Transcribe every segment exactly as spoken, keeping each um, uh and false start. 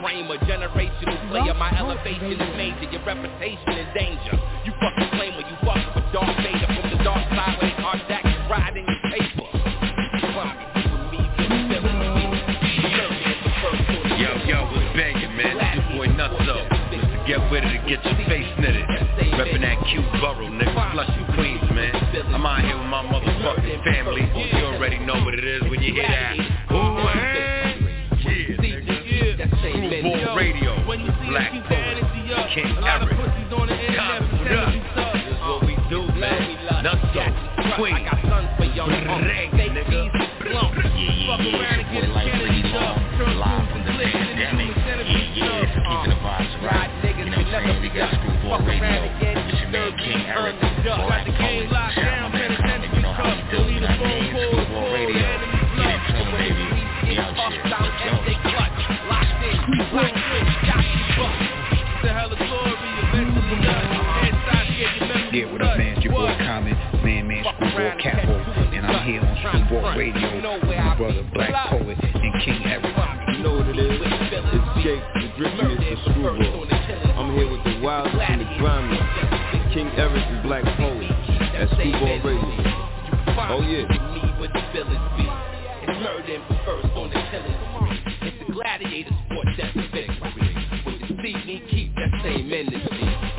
framer, generational player. My elevation is major, your reputation in danger. You fucking flamer, you fucking with Darth Vader from the dark side where they hard jack is riding your paper. Yo, yo, what's banging, man? It's your boy Nutso. Mister Get With It to get your face knitted. Reppin' that cute borough, nigga. Flushing Queens, man. I'm out here with my motherfucking family. You already know what it is when you hear that. Ooh, hey. Yeah, nigga. Screwball Radio. Black Poet. King Eric. Come, what up? This is what we do, man. Nutso. Queens. Bang, nigga. Yeah, yeah, yeah. It's your boy Life Pretty Long. Live from the pandemic. Yeah, yeah. It's keeping the vibes right. You know what I'm saying? We got Screwball Radio. It's your man King Eric. Black Poet. Shout out my man Common. You know how we do. You know what I mean? Screwball Radio. Get in tune, baby. We out here. Let's go. Yeah, what up, man? It's your boy Common, man, man, Screwball Capo, and I'm here on Screwball Radio with my brother Black Poet and King Eric. You know what it is? It's Jake, the drippiest of Screwball. I'm here with the wildest and the grimiest, King Eric and Black Poet at Screwball Radio. Oh yeah. It's murder and first on the killing spree. It's a gladiator sport that's a victory. With the speed, me keep that same energy.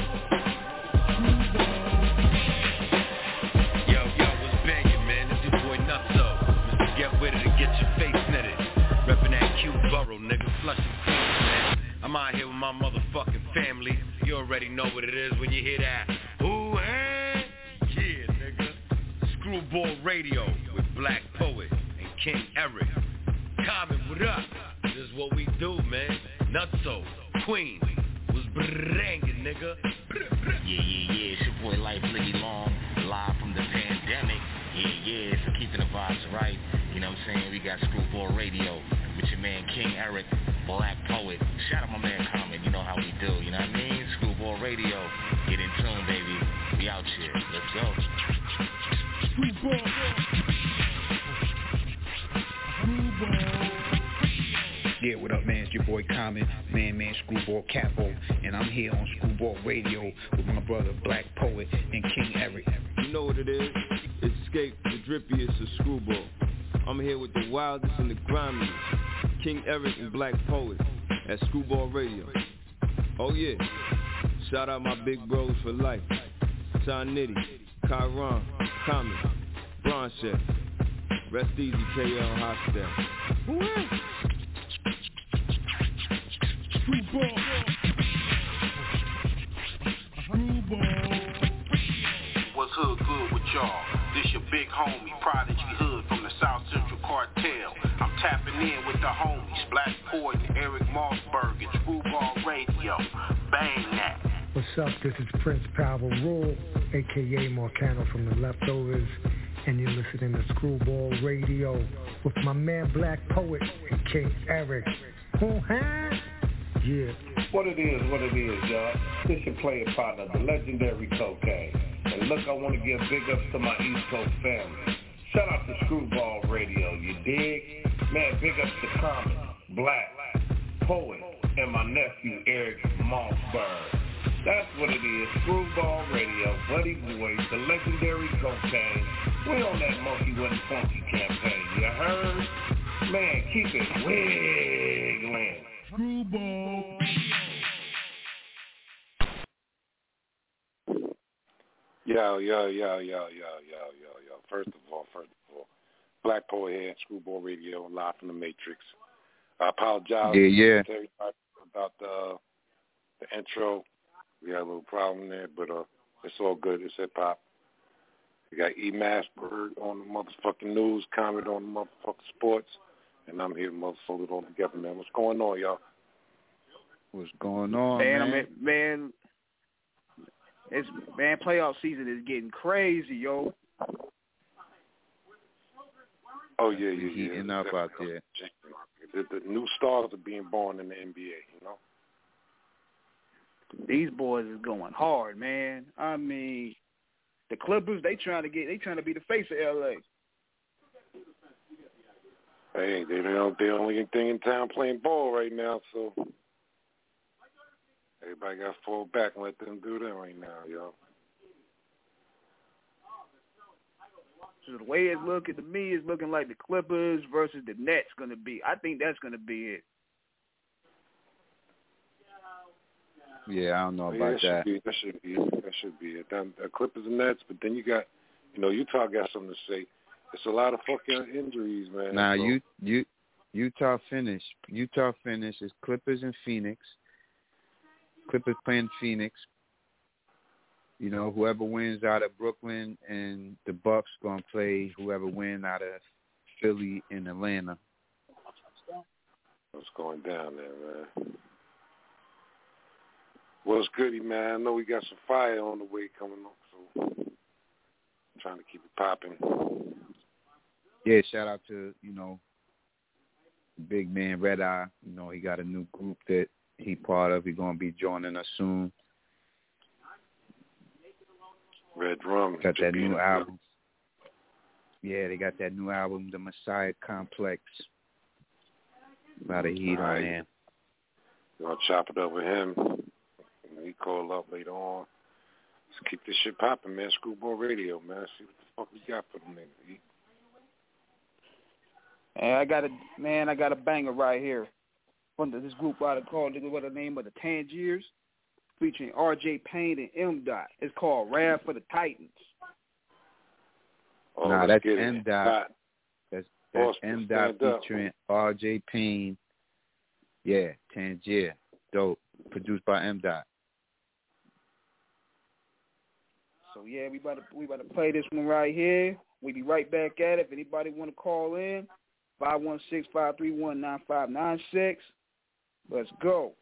Flushing Queens, man. I'm out here with my motherfucking family. You already know what it is when you hear that. Ooh, hey, yeah, nigga. Screwball Radio with Black Poet and King Eric. Common, what up? This is what we do, man. Nutso, Queens, was brangin', nigga. Yeah, yeah, yeah. It's your boy Life Pretty Long, live from the pandemic. Yeah, yeah. So keeping the vibes right. You know what I'm saying? We got Screwball Radio with your man King Eric, Black Poet. Shout out my man Common, you know how we do, you know what I mean? Screwball Radio, get in tune, baby. We out here, let's go. Screwball. Yeah, what up, man? It's your boy Common, man, man, Screwball Capo, and I'm here on Screwball Radio with my brother Black Poet and King Eric. You know what it is? It's Escape, the drippiest of Screwball. I'm here with the wildest and the grimiest, King Eric and Black Poet at Screwball Radio. Oh yeah, shout out my big bros for life, Ty Nitty, Kyron, Common, Broncheck, rest easy K L Hostel. Screwball. Screwball. What's hood good with y'all? This your big homie, Prodigy Hood from the South Central Cartel. I'm tapping in with the homies, Black Poet and Eric Mossberg at Screwball Radio. Bang that. What's up? This is Prince Power Rule, a k a. Marcano from the Leftovers, and you're listening to Screwball Radio with my man Black Poet and King Eric. Uh-huh. Yeah. What it is, what it is, y'all. This your player partner, the legendary Cocaine. And look, I want to give big ups to my East Coast family. Shout out to Screwball Radio, you dig? Man, big ups to Common, Black, Poet, and my nephew Eric Mossberg. That's what it is, Screwball Radio, Buddy Boy, the legendary Cocaine. We on that Monkey Wasn't Funky campaign, you heard? Man, keep it wiggling. Screwball. Yo, yo, yo, yo, yo, yo, yo, yo. First of all, first of all, Black Poet here, Screwball Radio, live from the Matrix. I apologize yeah, yeah. to everybody about the, the intro. We had a little problem there, but uh, it's all good. It's hip-hop. We got E. Massberg on the motherfucking news, comment on the motherfucking sports, and I'm here to motherfucker it all together, man. What's going on, y'all? What's going on, man? Man, I mean, man, it's, man, playoff season is getting crazy, yo. Oh, yeah, yeah, yeah. Heating up out there. The, the new stars are being born in the N B A, you know? These boys is going hard, man. I mean, the Clippers, they trying to get, they trying to be the face of L A. Hey, they don't, they're the only thing in town playing ball right now, so Everybody got to fall back and let them do that right now, yo. So the way it's looking to me, it's looking like the Clippers versus the Nets going to be. I think that's going to be it. Yeah, I don't know yeah, about that. that. Should be, that should be it. That should be it. Then, the Clippers and Nets, but then you got, you know, Utah got something to say. It's a lot of fucking injuries, man. Nah, so. you, you, Utah finished. Utah finished. It's Clippers and Phoenix. Clippers playing Phoenix. You know, whoever wins out of Brooklyn and the Bucks gonna play whoever wins out of Philly and Atlanta. What's going down there, man? Well, it's goody, man. I know we got some fire on the way coming up, so I'm trying to keep it popping. Yeah, shout out to, you know, big man Red Eye. You know, he got a new group that he part of. He's gonna be joining us soon. Red Rum. Got that new album. Yeah, they got that new album, The Messiah Complex. A lot of heat right. on there. You want to chop it up with him? He call up later on. Let's keep this shit popping, man. Screwball Radio, man. See what the fuck we got for them niggas. Hey, I got a man. I got a banger right here from this group out of called what the name of the Tangiers, featuring R J Payne and M Dot. It's called Wrath for the Titans. Oh, nah, that's M Dot. That's that's M Dot featuring R J Payne. Yeah, Tangier, dope. Produced by M Dot. So yeah, we about to we about to play this one right here. We be right back at it. If anybody want to call in, five one six, five three one, nine five nine six. Let's go.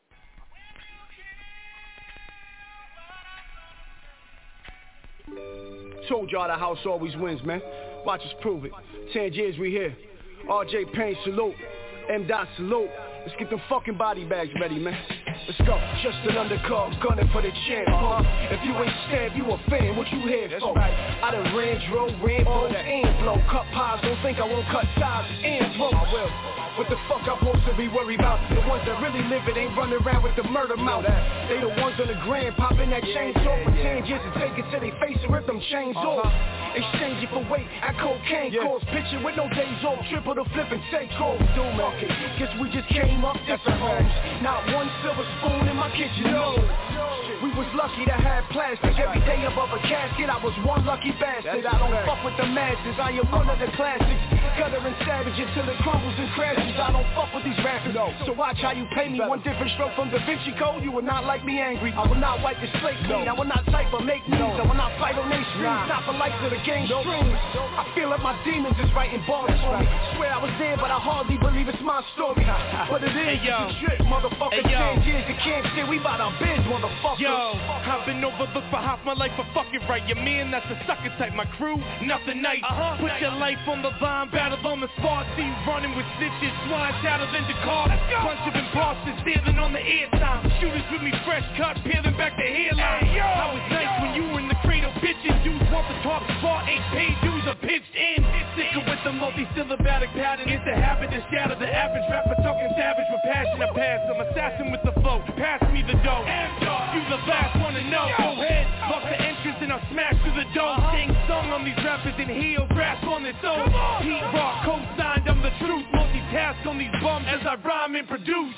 Told y'all the house always wins, man. Watch us prove it. Ten years we here. R J Payne salute. M Dot salute. Let's get them fucking body bags ready, man. Let's go. Just an undercard, gunning for the champ, huh? If you ain't stabbed, you a fan, what you here for? Right. I done ran, drove, ran, blow, and blow. Cut pies, don't think I won't cut ties and blow. I will. What the fuck I'm supposed to be worried about? The ones that really live it ain't running around with the murder mouth. They the ones on the grand popping that chainsaw for ten years to take it to their face and rip them chains off. Exchange it for weight at cocaine calls. Picture with no days off, triple the flip and take off. Do it. Guess we just came up different homes. Not one silver spoon in my kitchen, no. We was lucky to have plastic every day above a casket. I was one lucky bastard. I don't fuck with the masses. I am one of the classics. Gutter and savage until it crumbles and crashes. I don't fuck with these rappers. So watch how you pay me. One different stroke from Da Vinci Code. You will not like me angry. I will not wipe the slate clean. I will not type or make news. I will not fight on their streets. Not the likes of the gang streams. I feel like my demons is writing bars for me. Swear I was there, but I hardly believe it's my story. But it is. It's a trip, motherfucker. Ten years you can't see. We bout our biz, motherfucker. Yo, I've been overlooked for half my life for fucking right. Your man, that's a sucker type. My crew, nothing nice. Uh-huh. Put your life on the line, battle on the spot. See you running with snitches, swine shadows in the car. Bunch of imposters standing on the airtime. Shooters with me, fresh cut, peeling back the hairline. Hey, I was nice when you were in the cradle bitching. Dudes want the top spot, eight paid dudes are pitched in. Sicker with the multi-syllabatic pattern. It's a habit to shatter the average rapper talking savage with passion. I pass, I'm assassin with the flow. Pass me the dough. You the last one to know. Go ahead, lock the entrance and I'll smash through the door. Sing song on these rappers and heal, grasp on this own. Pete Rock, co-signed, I'm the truth. Multitask on these bums as I rhyme and produce.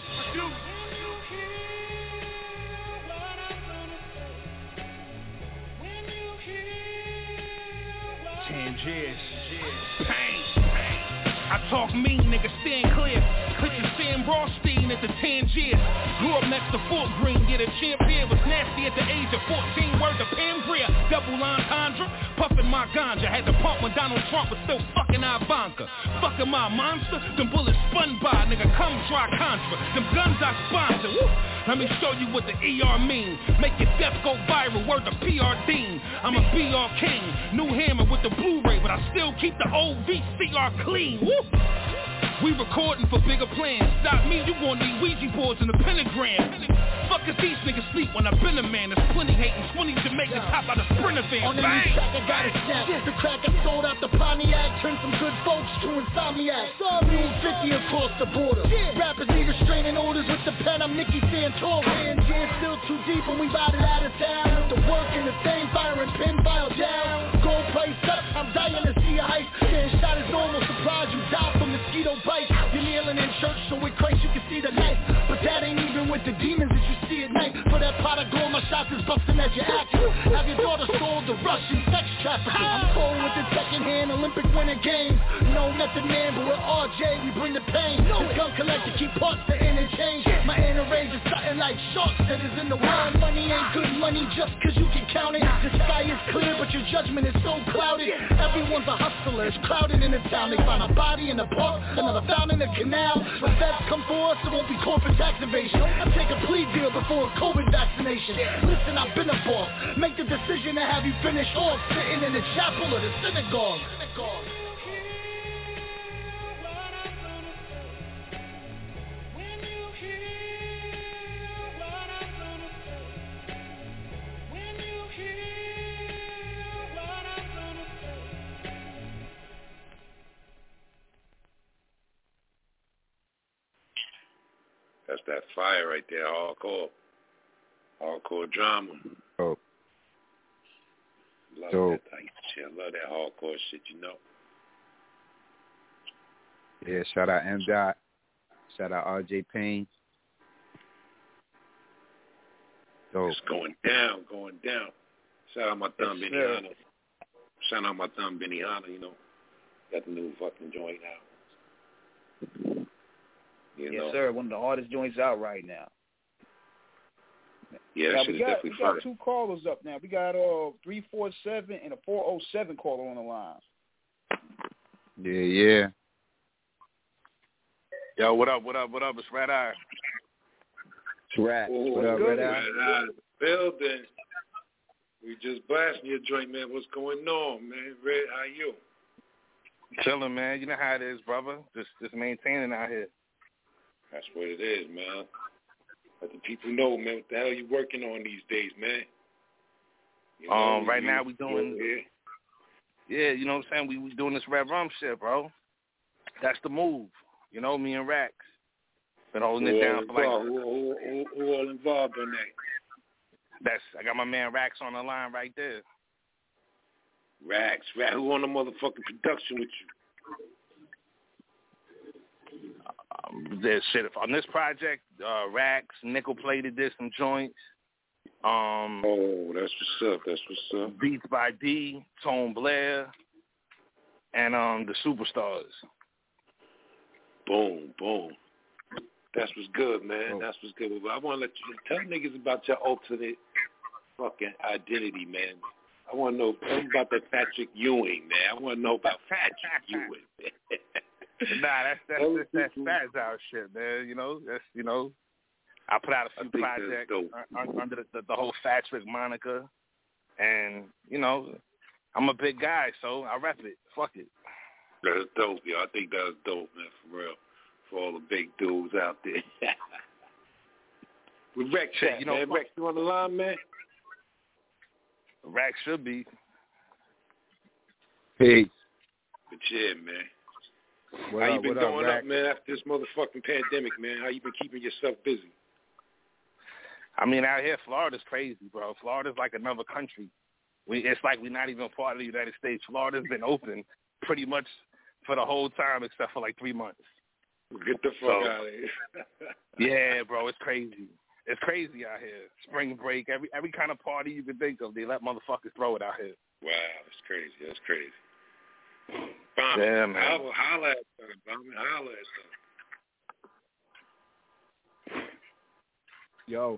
Tangiers, pain. I talk mean, nigga, stand clear. Picture Sam Rothstein at the Tangiers. Grew up next to Fort Greene, get a champion. Was nasty at the age of fourteen, word to Pam Grier. Double entendre, puffin' my ganja. Had to pump when Donald Trump was still fucking Ivanka. Fucking my monster, them bullets spun by. Nigga, come try Contra. Them guns I sponsor, woo. Let me show you what the E R mean. Make your death go viral, word to P R Dean. I'm a B R king, new hammer with the Blu-ray, but I still keep the old V C R clean, woo. We recording for bigger plans. Stop me, you gon' need Ouija boards and a pentagram. fuck is these niggas sleep when I've been a man? There's plenty hating, twenty Jamaicans hop out of Sprinter van. On the new track, I got a snap. The crack I sold out the Pontiac, turned some good folks to insomniacs. New fifty across the border. Rappers need restraining orders with the pen. I'm Nicky Santora. And yeah, still too deep when we ride it out of town. The work and the same firing pin file down. Gold price up, I'm dying to see a hype. Getting shot is normal, surprise you die from mosquito bites. You're kneeling in church so with Christ you can see the light. But that ain't even with the demons that you see at night. For that pot of gold, my shots is busting as you act. Have your daughter sold to Russian sex trafficking. I'm cold with the second hand Olympic winter games. No method man, but with R J we bring the pain. The gun collector keep parts to interchange. My inner range is something like sharks that is in the wild. Money ain't good money just cause you can count it. The sky is clear but your judgment is so clouded. Everyone's a hustler, it's crowded in the town. They find a body in the park, another found in the canal. When feds come for us, it won't be corporate tax evasion. I take a plea deal before a COVID vaccination. Listen, I've been a boss. Make the decision to have you finish off sitting in the chapel or the synagogue. synagogue. That's that fire right there, hardcore. Hardcore drama. Oh. Love So- that type of shit. I love that hardcore shit, you know. Yeah, shout out M. Dot. Shout out R J Payne. So It's going down, going down. Shout out my thumb, Yes, Benny sir. Hanna. Shout out my thumb, Benny Hanna, you know. Got the new fucking joint out. You Yes, know? sir. One of the hardest joints out right now. Yeah, that Now, shit we is got, definitely we fire. got two callers up now. We got uh three four seven and a four oh seven caller on the line. yeah, yeah. Yo, what up, what up, what up? It's Red Eye. Rat. Oh, What up, good, Red Eye? Red Eye in the building. We just blasting your joint, man. What's going on, man? Red, how you? Chilling, man. You know how it is, brother. Just just maintaining out here. That's what it is, man. Let the people know, man, what the hell you working on these days, man. You know, Um, right you- now we doing, Yeah. yeah, you know what I'm saying? We we doing this Red Rum shit, bro. That's the move. You know, me and Rax been holding Who it all down for like. involved? Who, who, who, who all involved on that? That's I got my man Rax on the line right there. Rax, Rax, who on the motherfucking production with you? Um, there's shit on this project. Uh, Rax, Nickel Plated did some joints. Um, oh, that's what's up. That's what's up. Beats by D, Tone Blair, and um the Superstars. Boom, boom. That's what's good, man. Oh. That's what's good. But I want to let you tell niggas about your alternate fucking identity, man. I want to know tell me about that Patrick Ewing, man. I want to know about Patrick Ewing. Nah, that's that's Tell that's that people- Spaz out shit, man. You know, that's you know, I put out a I few think that's projects dope. un- un- under the, the, the whole Patrick moniker, and you know, I'm a big guy, so I rep it. Fuck it. That's dope, yo. I think that's dope, man, for real. For all the big dudes out there. With Rex, Shit, at, you know, man. fuck- Rex, you on the line, man? Rack should be. Peace. But yeah, man. What How up, you been what up, going Rack? up, man, after this motherfucking pandemic, man? How you been keeping yourself busy? I mean, out here, Florida's crazy, bro. Florida's like another country. We it's like we're not even part of the United States. Florida's been open pretty much for the whole time except for like three months. Get the fuck So- out of here. Yeah, bro, it's crazy. It's crazy out here. Spring break, every every kind of party you can think of, they let motherfuckers throw it out here. Wow, that's crazy. That's crazy. Bomb, Yeah, man. Holla, holla at them, Bomb, holla at them. Yo.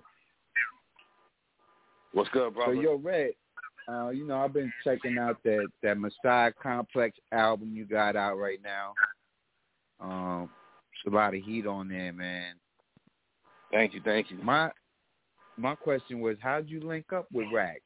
What's good, So brother? yo, Red, uh, you know, I've been checking out that that Messiah Complex album you got out right now. Um, it's a lot of heat on there, man. Thank you, thank you. My my question was, how'd you link up with Rax?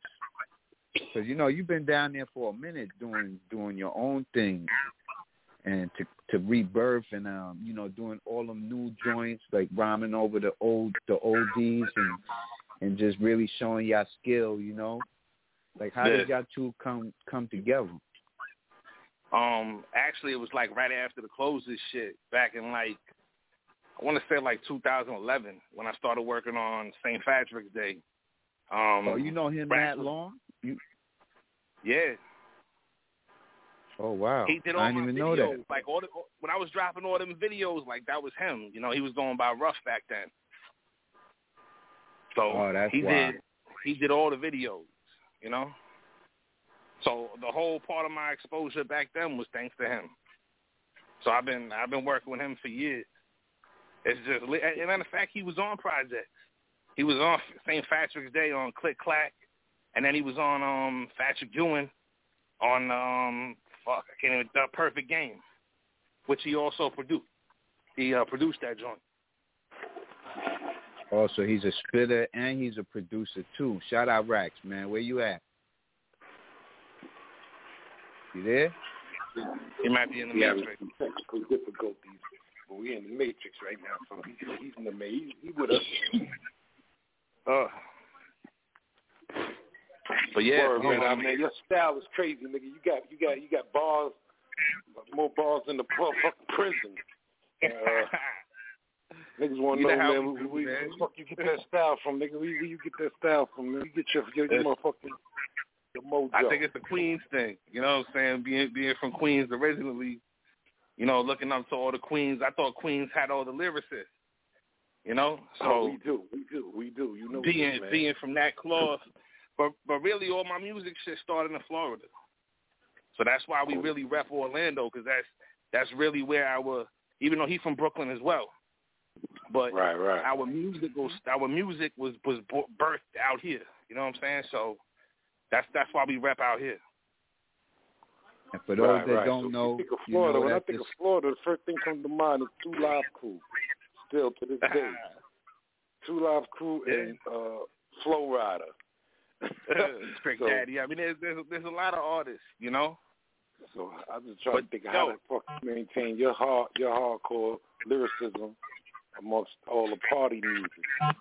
Because you know you've been down there for a minute doing doing your own thing, and to to rebirth and um, you know, doing all them new joints, like rhyming over the old the oldies and and just really showing y'all skill, you know? Like how yeah. did y'all two come come together? Um, actually, it was like right after the Closes shit, back in like, I want to say like two thousand eleven when I started working on Saint Patrick's Day. Um, oh, you know him right, that long? You... Yeah. Oh wow! He did all I didn't my even videos. know that. Like all the, when I was dropping all them videos, like that was him. You know, he was going by Rough back then. So oh, that's he wild. did. He did all the videos. You know. So the whole part of my exposure back then was thanks to him. So I've been I've been working with him for years. It's just, and matter of fact, he was on projects. He was on Saint Patrick's Day on Click Clack, and then he was on um Patrick Ewing on um fuck I can't even the Perfect Game, which he also produced. He uh, produced that joint. Also, he's a spitter and he's a producer too. Shout out Rax, man. Where you at? You there? He might be in the yeah, Matrix. Technical difficulties, but we're in the Matrix right now, so he's, he's in the Matrix. He's with us. Uh, but yeah, Word, man, um, I mean, your style is crazy, nigga. You got, you got, you got bars, more bars than the fucking prison. Uh, niggas want to know, know, man, where, where the fuck you get that style from, nigga? Where, where you get that style from, man? You get your, your, your motherfucking your mojo. I think it's the Queens thing. You know what I'm saying? Being being from Queens originally, you know, looking up to all the Queens. I thought Queens had all the lyricists. You know, so oh, we do, we do, we do. You know, being this, man. being from that cloth, but but really all my music shit started in Florida. So that's why we really rep Orlando, because that's that's really where our, even though he's from Brooklyn as well, but right, right. our music was our music was was birthed out here. You know what I'm saying? So that's that's why we rep out here. And for those right, that right. don't so know, think of Florida, you know, when I that's think the... of Florida, the first thing comes to mind is Two Live Crew. Still to this day, Two Live Crew and uh, Flow Rider. Trick so, Daddy. I mean, there's, there's there's a lot of artists, you know. So I'm just trying but, to think of yo, how to fuck maintain your hard your hardcore lyricism amongst all the party music.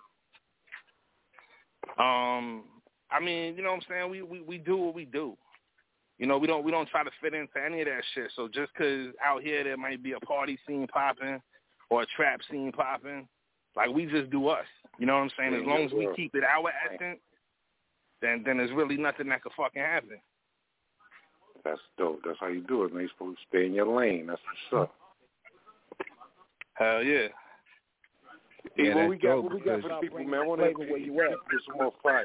Um, I mean, you know what I'm saying? We, we we do what we do. You know, we don't we don't try to fit into any of that shit. So just because out here there might be a party scene popping or a trap scene popping, like we just do us. You know what I'm saying? As long as we keep it our essence, then then there's really nothing that could fucking happen. That's dope. That's how you do it, man. You're supposed to stay in your lane. That's what's up. Hell yeah. Yeah, what we got? dope, What we got for the people, man? I want to where you at. Put some more fire.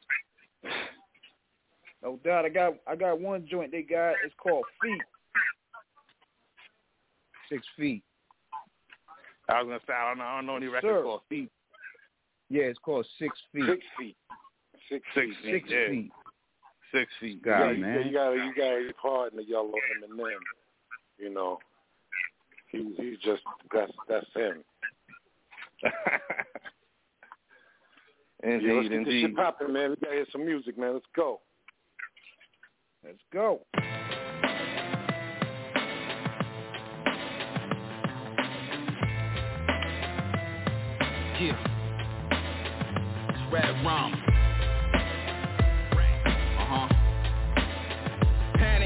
No doubt. I got I got one joint they got. It's called Feet. Six feet. I was gonna say I don't know, I don't know any records Sir. called Feet. Yeah, it's called Six Feet. Six feet. Six, Six feet. feet. Six yeah. feet. Six feet. God, yeah, man. You got you got your partner, Yellow Eminem. You know, he he's just that's that's him. Indeed, yeah, let's get indeed. this shit popping, man. We gotta hear some music, man. Let's go. Let's go. Yeah. It's Red Rum. Uh-huh. Panic.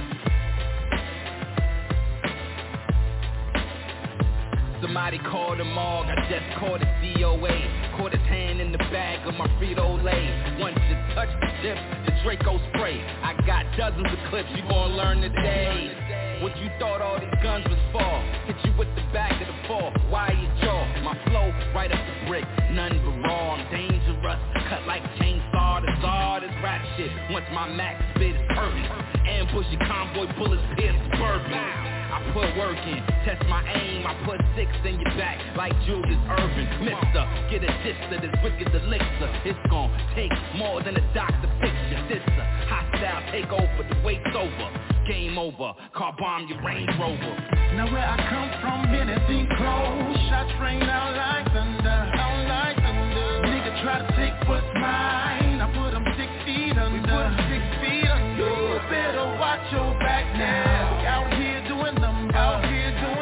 Somebody called the morgue. I just called the D O A. Caught his hand in the bag of my Frito-Lay. Once you touch the tip, the Draco spray. I got dozens of clips, you gon' learn today. What you thought all these guns was for? Hit you with the back of the fall, wire your jaw. My flow right up the brick, none but raw. I'm dangerous, cut like chainsaw. The czar, this rap shit. Once my max spit is perfect. Ambush your convoy, bullets pierce suburban. I put work in, test my aim. I put six in your back like Julius Irvin. Mister, get a gist of this wicked elixir. It's gon' take more than a doctor picture. This a hostile takeover, the wait's over. Game over, car bomb your Range Rover. Now where I come from, anything close. Shots rain out like thunder, out like thunder. Nigga try to take what's mine. I put them six feet under. We put six feet under. You better watch your back now. Out here doing numbers. Out here doing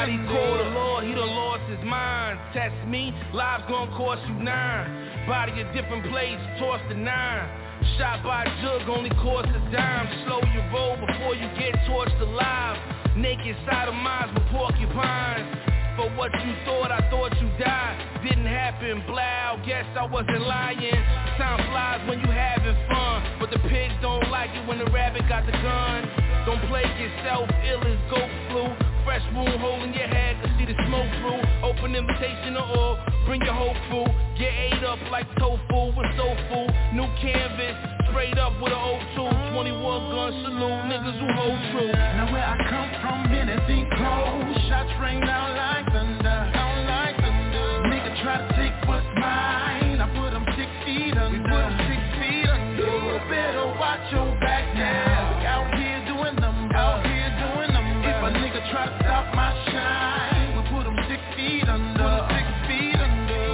Somebody call the Lord, he done lost his mind. Test me, lives gonna cost you nine. Body a different place, toss the nine. Shot by a jug, only cost a dime. Slow your roll before you get torched alive. Naked sodomites with porcupines. For what you thought, I thought you died. Didn't happen, blow, guess I wasn't lying. Time flies when you having fun, but the pigs don't like it when the rabbit got the gun. Don't plague yourself, ill as goat flu. Fresh wound hole in your head, can see the smoke through. Open invitation to all, bring your whole crew. Get ate up like tofu with soul. New canvas, sprayed up with an O two. twenty-one gun salute, niggas who hold true. Now where I come from, anything close. Shots rain down like thunder, down like thunder. Nigga try to take what's mine, I put him six feet under. We put him six feet under. You better watch your back now. We out here doing them, out here doing them. If a nigga try to stop my shine, we put him six feet under. Put him six feet under.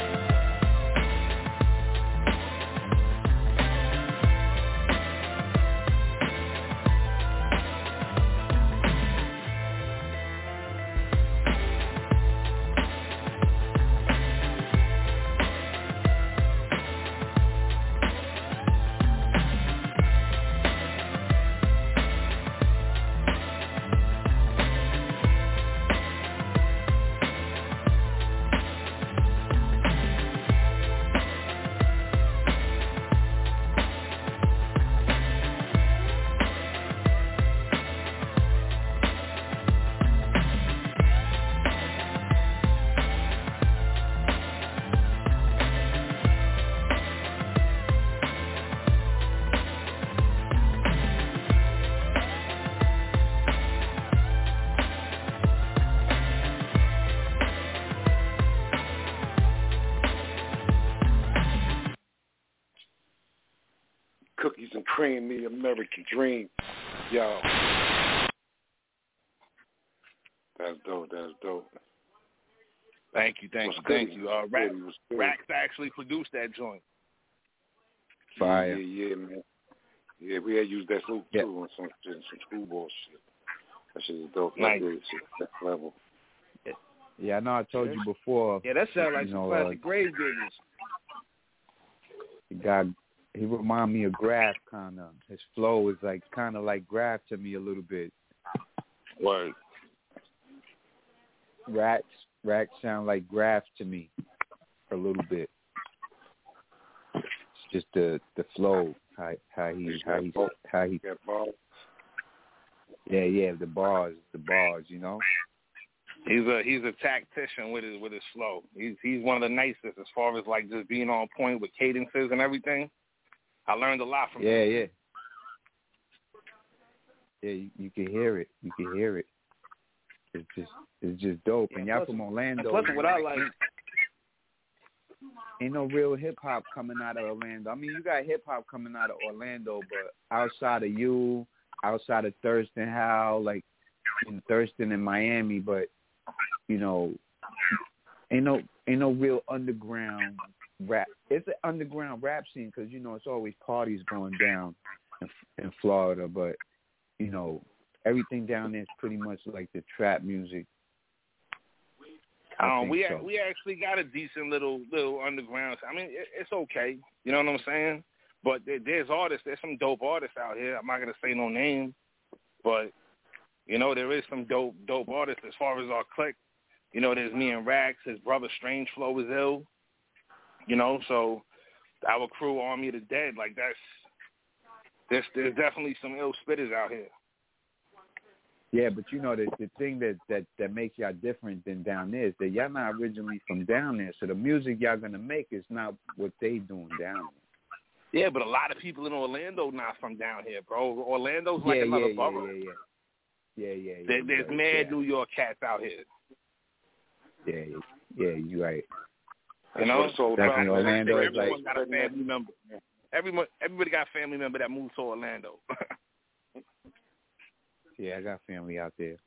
Cookies and cream, the American dream. Yo. That's dope, that's dope. Thank you, thank What's you, good? thank you. Uh, Rax, What's good? Rax actually produced that joint. Fire. Yeah, yeah, man. Yeah, we had used that loop Yeah. too on some some screwball shit. That shit is dope. Nice. That's good shit. Next level. Yeah, I know I told you before. Yeah, that sounds like you some know, classic uh, grave diggers. The guy, he remind me of Graf kind of. His flow is like kind of like Graf to me a little bit. Word. Rax, Rax sound like Graf to me a little bit. It's just the the flow, how how he how he how he. Yeah, yeah, the bars, the bars, you know. He's a he's a tactician with his with his flow. He's he's one of the nicest as far as like just being on point with cadences and everything. I learned a lot from Yeah, him. yeah. Yeah, you, you can hear it. You can hear it. It's just it's just dope. Yeah, and y'all plus- from Orlando. Plus, what I like, Ain't no real hip hop coming out of Orlando. I mean, you got hip hop coming out of Orlando, but outside of you, outside of Thurston Howell, like in Thurston and Miami, but you know, ain't no ain't no real underground rap. It's an underground rap scene because you know it's always parties going down in, in Florida, but you know everything down there is pretty much like the trap music. I Um, think we so. we actually got a decent little little underground. I mean, it, it's okay. You know what I'm saying? But there, there's artists. There's some dope artists out here. I'm not gonna say no name, but you know there is some dope dope artists as far as our clique. You know, there's me and Rax. His brother Strange Flow is ill. You know, so our crew, Army of the Dead, like that's there's there's definitely some ill spitters out here. Yeah, but you know the the thing that, that, that makes y'all different than down there is that y'all not originally from down there, so the music y'all gonna make is not what they doing down there. Yeah, but a lot of people in Orlando not from down here, bro. Orlando's like yeah, another yeah, borough. yeah, yeah, yeah, yeah, yeah. There, yeah, there's right, mad yeah. New York cats out here. Yeah, yeah, you right. You know, so Definitely Orlando is everyone like got a family member. Everyone, everybody got a family member that moved to Orlando. yeah, I got family out there.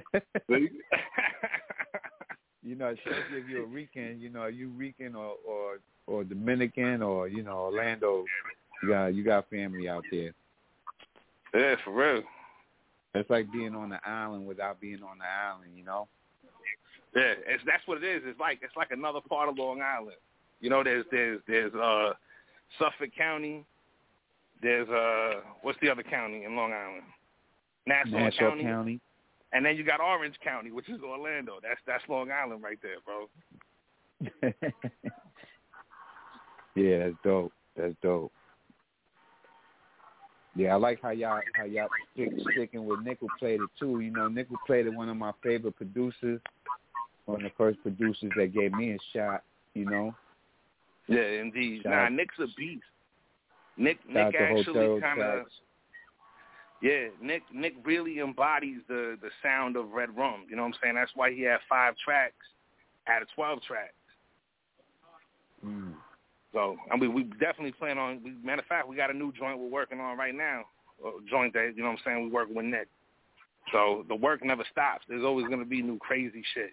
You know, especially if you're a Rican, you know, you Rican or, or or Dominican or you know Orlando, you got you got family out there. Yeah, for real. It's like being on the island without being on the island, you know. Yeah, it's, that's what it is. It's like it's like another part of Long Island. You know, there's there's there's uh, Suffolk County. There's uh, what's the other county in Long Island? Nassau, Nassau County. County. And then you got Orange County, which is Orlando. That's that's Long Island right there, bro. Yeah, that's dope. That's dope. Yeah, I like how y'all how y'all stick, sticking with Nickel Plater too. You know, Nickel Plater, one of my favorite producers, one of the first producers that gave me a shot. You know. Yeah, indeed. Shout nah, out, Nick's a beast. Nick shout Nick out to actually Hotel kind of. Tracks. Yeah, Nick Nick really embodies the the sound of Red Rum. You know what I'm saying? That's why he had five tracks out of twelve tracks. Mm. So, I mean, we definitely plan on, we, matter of fact, we got a new joint we're working on right now, a joint that, you know what I'm saying, we working with Nick. So the work never stops. There's always going to be new crazy shit.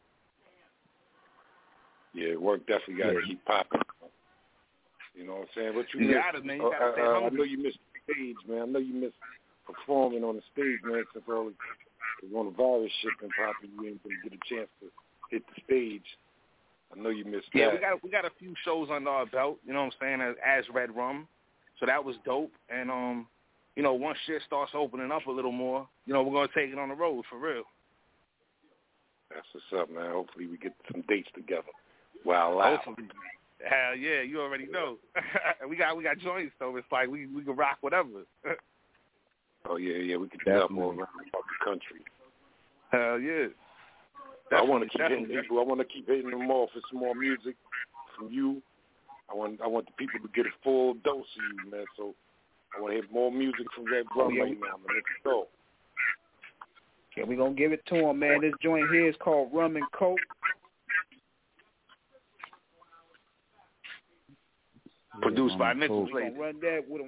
Yeah, work definitely got to Yeah. keep popping. You know what I'm saying? What you, You miss? got it, man. You gotta uh, stay uh, I hungry. know you missed the stage, man. I know you missed performing on the stage, man, since all the, on the virus shit and probably you ain't going to get a chance to hit the stage. I know you missed Yeah, that. we got we got a few shows under our belt, you know what I'm saying, as, as Red Rum. So that was dope. And, um, you know, once shit starts opening up a little more, you know, we're going to take it on the road for real. That's what's up, man. Hopefully we get some dates together. Wow, loud. Hopefully. Hell yeah, you already know. we got we got joints, so it's like we, we can rock whatever. Oh, yeah, yeah, we could do that more around the country. Hell yeah. I want to keep definitely. hitting people. I want to keep hitting them off with some more music from you. I want I want the people to get a full dose of you, man. So I want to hear more music from Red Rum Oh, yeah. right now, man. Let's go. Yeah, we're going to give it to him, man. This joint here is called Rum and Coke. Produced by We're Nickel going to run that with him.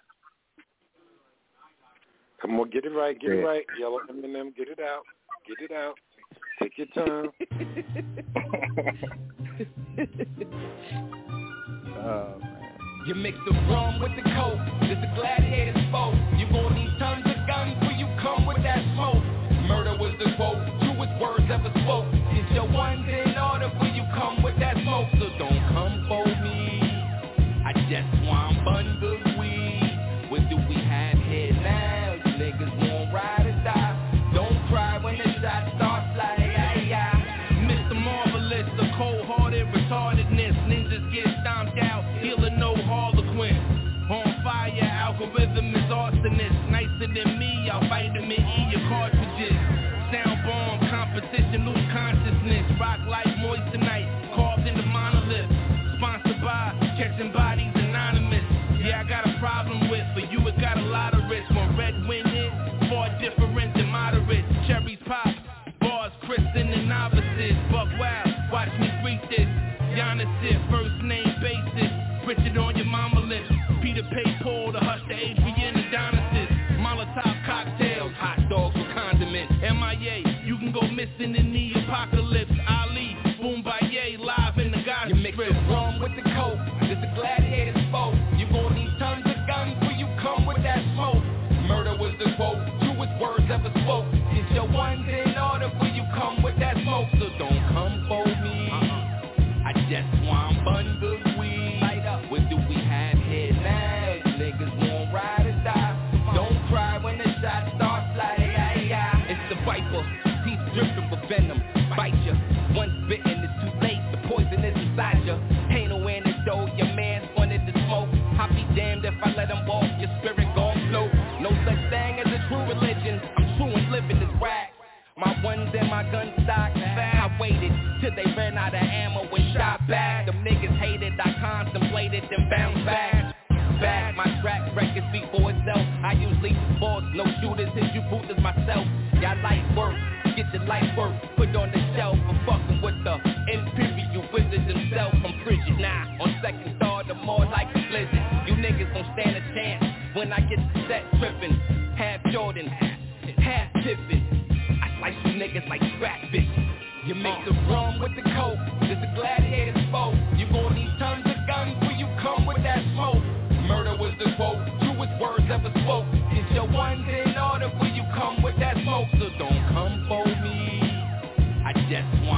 Come on, get it right, get Yeah. it right. Yellow M and M, get it out. Get it out. Take your time. Oh, man. You mix the rum with the coke, it's a gladiator sport. You gon' need tons of guns when you come with that smoke. Murder was the quote, truest words ever spoke. It's your ones in order when you come with that smoke. So don't come for me, I just want bundle weed. What do we have here now? You niggas won't ride or die. Don't cry when the shot starts like yeah, yeah. Mister Marvelous, the cold-hearted retardedness. Ninjas get stomped out, healer no Harlequin. On fire, algorithm is arsonist. Nicer than me, I'll vitamin E your cartridges. Sound bomb, competition, lose consciousness. Rock like moissanite, carved in the monolith. Sponsored by Catching Bodies Anonymous. Yeah, I got a problem with, for you it got a lot of risk. When red wind hit, far different than moderate. Cherries pop, bars christen and novices. Buck wild, watch me freak this. Giannis it, first name basis. Richard on your mama lips. Peter Pay Paul to hush the Adrian Adonis. Molotov cocktails, hot dogs with condiments. M I A, you can go missing in the apocalypse. Ali, Boom Baye, live in the gospel. You mix the rum with the coke, it's a gladiator sport. You gon' need tons of guns when you come with that smoke. Murder was the quote, truest words ever spoke. It's your ones in order when you come with that smoke. So don't come for me, I just want bundle weed. What do we have here now? You niggas won't ride or die. Don't cry when the shot starts like yeah, yeah. It's the viper, teeth dripping with venom. Bite ya, once bitten it's too late. The poison is inside ya. Ain't no antidote, your man wanted to smoke. I'll be damned if I let him walk, your spirit gon' float. No such thing as a true religion. I'm true and living this rap. My ones and my gun stock. I waited till they ran out of ammo and shot back. Them niggas hated, I contemplated, then bounced back. Back, my track record speak for itself. I usually boss, no shooters, hit you booters myself. Y'all light work, get your life work, put on the shelf for fucking with the imperial wizard himself. I'm frigid, nah, on second thought, I'm more like a blizzard. You niggas don't stand a chance when I get the set tripping. Half Jordan, half Tiffin. Like you niggas like scrap bitches. You make the rum with the coke, it's a gladiator sport. You gon' need tons of guns when you come with that smoke. Murder was the quote, truest words ever spoke. It's your ones in order when you come with that smoke. So don't come for me, I just want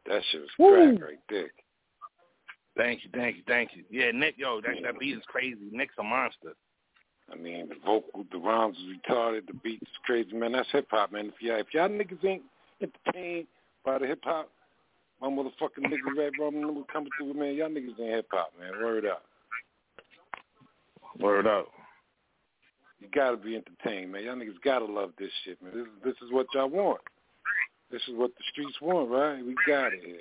That shit was Woo. crack right there. Thank you, thank you, thank you. Yeah, Nick, yo, that, that beat is crazy. Nick's a monster. I mean, the vocal, the rhymes is retarded, the beat is crazy, man. That's hip-hop, man. If y'all, if y'all niggas ain't entertained by the hip-hop, my motherfucking niggas Red Rum coming through, man, y'all niggas ain't hip-hop, man. Word up. Word up. You gotta be entertained, man. Y'all niggas gotta love this shit, man. This, this is what y'all want. This is what the streets want, right? We got it here.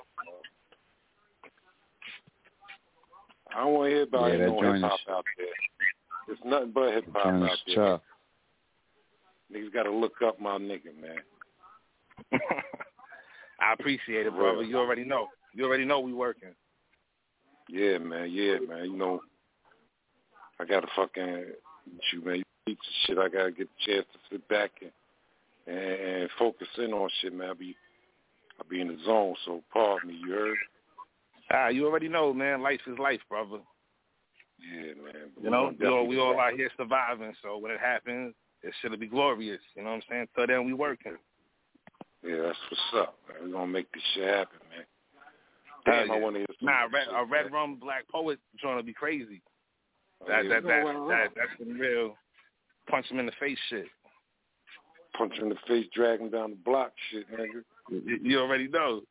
I don't want to hear about yeah, no hip-hop out there. There's nothing but hip-hop out there. Tough. Niggas got to look up my nigga, man. I appreciate it, brother. You already know. You already know we working. Yeah, man. Yeah, man. You know, I got to fucking, you, man. You teach shit. I got to get the chance to sit back and, and, and focus in on shit, man. I be, I be in the zone, so pardon me. You heard? Ah, you already know, man. Life is life, brother. Yeah, man. You know, we all, we all out here surviving, so when it happens, it should be glorious. You know what I'm saying? So then we working. Yeah, that's what's up, man. We're going to make this shit happen, man. Damn, yeah. I want to hear some Nah, red, shit, a Red man. Rum Black Poet trying to be crazy. Oh, That, yeah, that, that, no, that, that's some real punch him in the face shit. Punch him in the face, drag him down the block shit, nigga. You, you already know.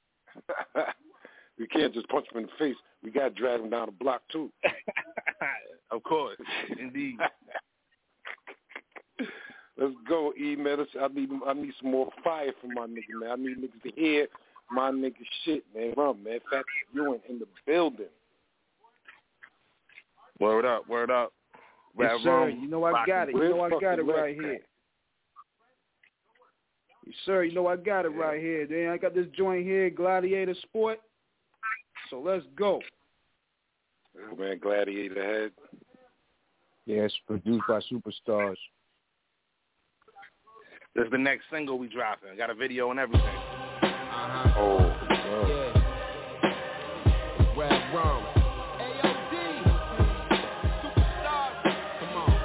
We can't just punch him in the face. We got to drag him down the block, too. Of course. Indeed. Let's go, E, man. I need, I need some more fire from my nigga, man. I need niggas to hear my nigga shit, man. Rum, man. Fat Ewing in the building. Word up, word up. Yes, Red sir. Rum, You know I got it. You know I got it right here. Yes, sir. You know I got it right here. Then I got this joint here, Gladiator Sport. So let's go. Oh, man, Gladiator Head. Yeah, it's produced by Superstars. This is the next single we dropping. Got a video and everything. Uh-huh. Oh. Yeah. Red Rum. A O D. Superstars. Come on.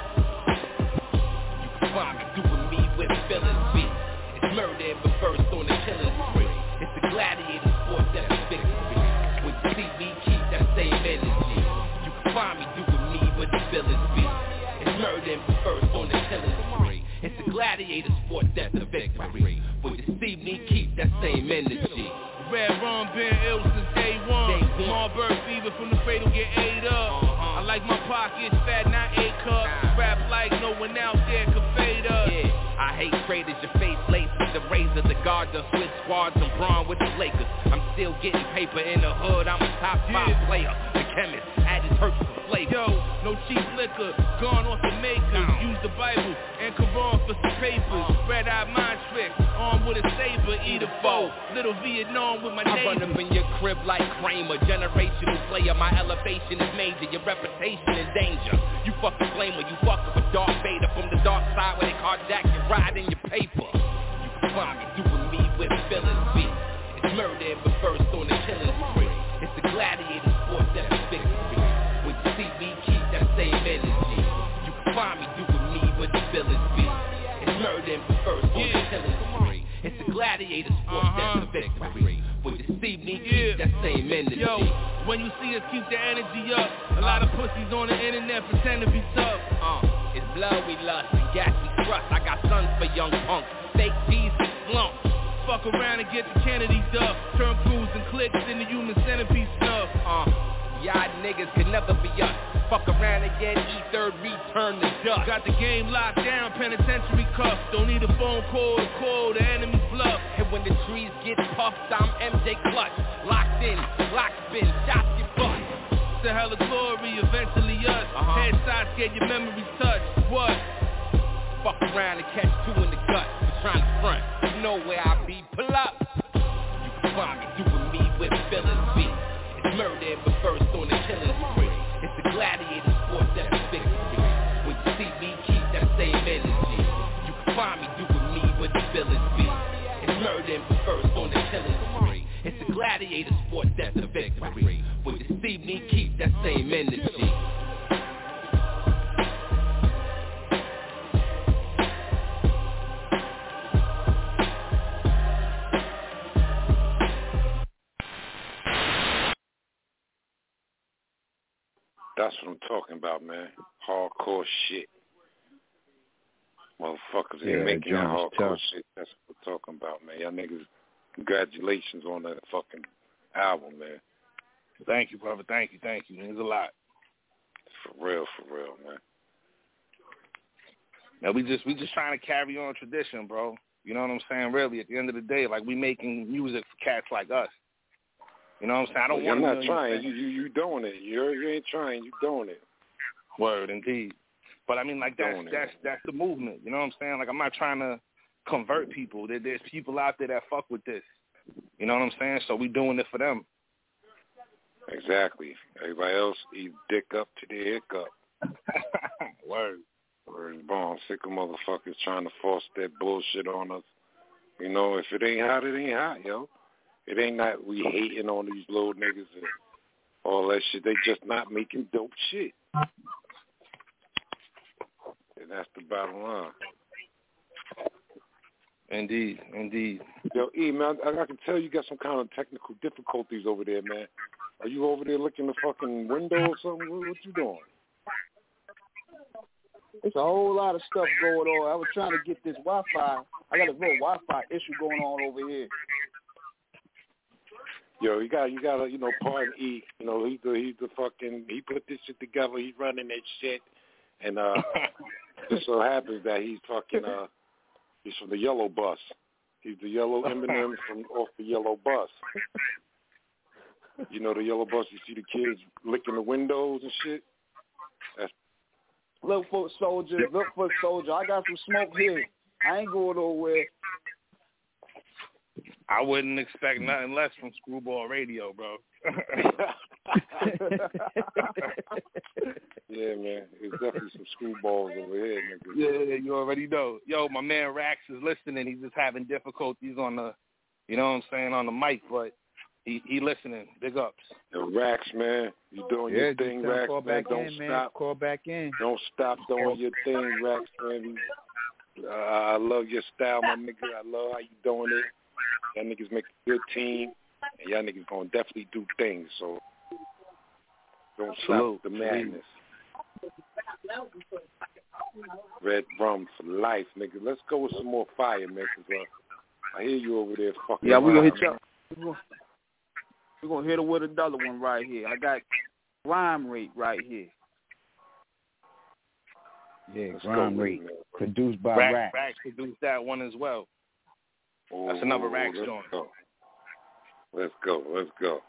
You can find me doing me with feelings beat. It's murder but first on the killing spree. It's the Gladiator Sport that's a victory. When you see me, keep that same energy. You can find me doing me with the feelings beat. It's murder but first on the killing spree. It's the Gladiator Sport that's a victory. When you see me, keep that same energy. Red Rum been ill since day one. Day one. Marburg fever from the cradle get ate up. Uh-huh. I like my pockets fat, not eight cup. Nah. Rap like no one out there can fade us. Yeah, I hate traders, your face laced with the razor. The guard done switch squads and Braun with the Lakers. I'm still getting paper in the hood. I'm a top five yeah. player. The chemist added hurts for flavor. Yo, no cheap liquor, gone off the makers. No. Use the Bible and Quran for some papers. Uh. Red eye mind trick, armed with a saber, eat a foe. Little Vietnam with my neighbor. I run up in your crib like Kramer. Generational player, my elevation is major. Your reputation in danger. You fucking flamer, you fucking with Darth Vader. From the dark side where they carjack your ride in your paper. You can find me doing me with feelings beat. It's murder but first on the killing spree. It's the Gladiator Sport that's a victory. When you see me, keep that same energy. You can find me doing me with the feelings beat. It's murder but first on the killing spree. It's the Gladiator Sport uh-huh. that's a victory. When you see me, keep yeah. that same energy. Yo, when you see us, keep the energy up. A lot of pussies on the internet pretend to be tough. Uh, it's blood we lust and gas we trust. I got sons for young punks, fake G's and slumps. Fuck around and get the Kennedys up. Turn crews and clicks into human centipede stuff. Uh, y'all niggas could never be us. Fuck around and get E third, return to dust. Got the game locked down, penitentiary cuffs. Don't need a phone call to call the enemy's bluff. And when the trees get puffed, I'm M J Clutch. Locked in, lock spin, shots get bust. It's a hell of glory, eventually us. Uh-huh. Headshots get your memories touched. What? Fuck around and catch two in the gut. You're trying to front, you know where I be. Pull up. You can find me doing me with feelings beat. It's murder but first on the killing spree. It's the Gladiator Sport that's a victory. When you see me, keep that same energy. You can find me doing me with the feelings beat. It's murder but first on the killing spree. It's the Gladiator Sport that's a victory. When you see me, keep that same energy. That's what I'm talking about, man. Hardcore shit. Motherfuckers Yeah, ain't making that Jones hardcore tough. shit. That's what we're talking about, man. Y'all niggas, congratulations on that fucking album, man. Thank you, brother. Thank you. Thank you. It means a lot. For real, for real, man. Now we just we just trying to carry on tradition, bro. You know what I'm saying? Really, at the end of the day, like we making music for cats like us. You know what I'm saying? I don't well, want. I'm not trying. You you you doing it. You're you ain't trying. You doing it. Word, indeed. But I mean, like that's Doing it. that's that's the movement. You know what I'm saying? Like I'm not trying to convert people. There, there's people out there that fuck with this. You know what I'm saying? So we doing it for them. Exactly. Everybody else eat dick up to their hiccup. Word. Word bomb. Sick of motherfuckers trying to force that bullshit on us. You know, if it ain't hot, it ain't hot, yo. It ain't not we hating on these little niggas and all that shit. They just not making dope shit. And that's the bottom line. Indeed, indeed. Yo, E, man, I, I can tell you got some kind of technical difficulties over there, man. Are you over there looking the fucking window or something? What, what you doing? It's a whole lot of stuff going on. I was trying to get this Wi-Fi. I got a real Wi-Fi issue going on over here. Yo, you got, you got to, you know, pardon E. You know, he's the, he's the fucking, he put this shit together. He's running that shit. And uh, just so happens that he's fucking, uh, he's from the yellow bus. He's the yellow Eminem from off the yellow bus. You know the yellow bus, you see the kids licking the windows and shit? That's Look for soldier, look for soldier. I got some smoke here. I ain't going nowhere. I wouldn't expect nothing less from Screwball Radio, bro. Yeah, man. There's definitely some screwballs over here, nigga. Yeah, you already know. Yo, my man Rax is listening. He's just having difficulties on the, you know what I'm saying, on the mic, but he he listening. Big ups. Yo, Rax, man. You doing Yeah, your thing, just, uh, Rax, call man. back Don't in, man. stop. Call back in. Don't stop doing your thing, Rax, man. Uh, I love your style, my nigga. I love how you doing it. Y'all niggas make a good team, and y'all niggas gonna definitely do things, so don't Salute. stop the madness. Red rum for life, nigga. Let's go with some more fire, man, because uh, I hear you over there fucking Yeah, we're going to hit around, y'all. We're going to hit her with another one right here. I got Crime Rate right here. Yeah, Let's Crime go, Rate. man. Produced by Rax, Rax. Rax produced that one as well. Oh, That's another Rax let's joint. Go. Let's go. Let's go.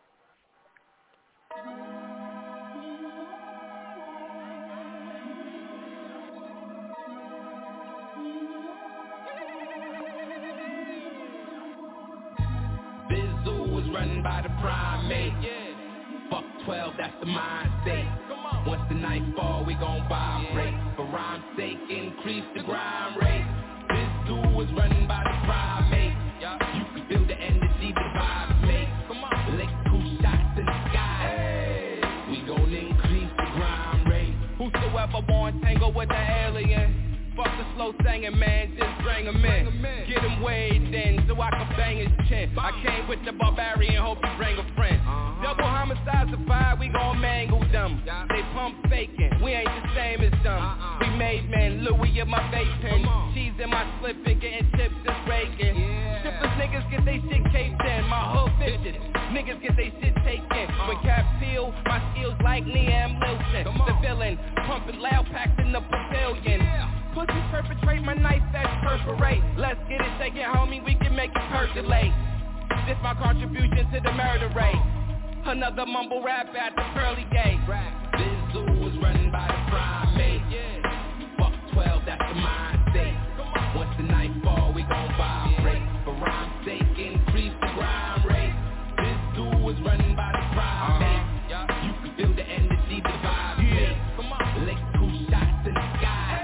Bizzle was running by the primate. Fuck twelve, that's the mind state. Once the night fall, we gon' vibrate. For rhyme's sake, increase the grind rate. Bizzle was running by the primate. You can feel the energy, the vibes make. Lick two shots in the sky. We gon' increase the grind rate. Whosoever born tangle with the alien. Fuck the slow singing, man, just bring him in. Get him weighed in so I can bang his chin. I came with the barbarian, hope you bring a friend. Double homicides of fire, we gon' mangle them. They pump faking, we ain't the same as them. We made men, Louis in my vape pen. Cheese in my slip and getting tips and raking. Strippers niggas get they shit caved in. My hood bitches, niggas get they shit taken. With cap peel, my skills like Liam Wilson. The villain, pumping loud packs in the pavilion. Pussy perpetrate, my knife that's perforate. Let's get it shaking, homie, we can make it percolate. This my contribution to the murder rate. Another mumble rap at the pearly gate. Bizzle was running by the primate. Fuck twelve, that's the mind state. Once the night fall, we gon' vibrate. For rhyme's sake, increase the grind rate. Bizzle was running by the primate. You can feel the energy, the vibe make. Lick two shots in the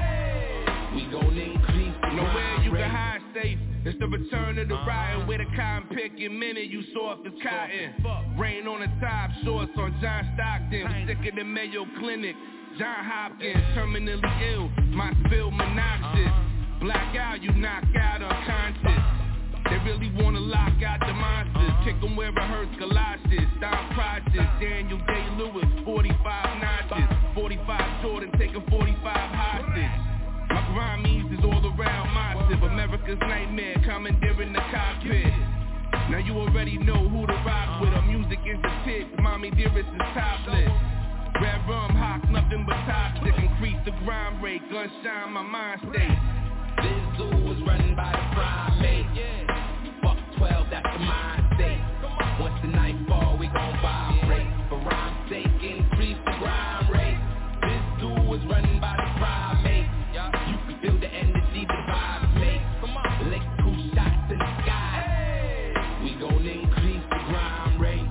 sky. We gon' increase the Nowhere grind you rate. can hide safe. It's the return of the riot with a cotton picking minute. You soft as cotton. Rain on the top, shorts on John Stockton. We sicker than Mayo Clinic. John Hopkins, terminally ill. My spill monoxide. Black out, you knock out unconscious. They really wanna lock out the monsters. Kick them where it hurts, galoshes. Don Process, Daniel Day-Lewis, forty-five notches. sucker's nightmare, commandeering the cockpit. Now you already know who to rock with. Our music is the tip, mommy dearest is topless. Red rum, hawk, nothing but toxic. Increase the grind rate, gun shine my mind state. This zoo is running by the primate. Fuck twelve, that's the mind state. Once the night fall, we gon' vibrate. For rhyme's sake, increase the grind rate. This zoo is running by the primate. You can feel the energy, the vibes make. Electrical shots in the sky. We gon' increase the grind rate.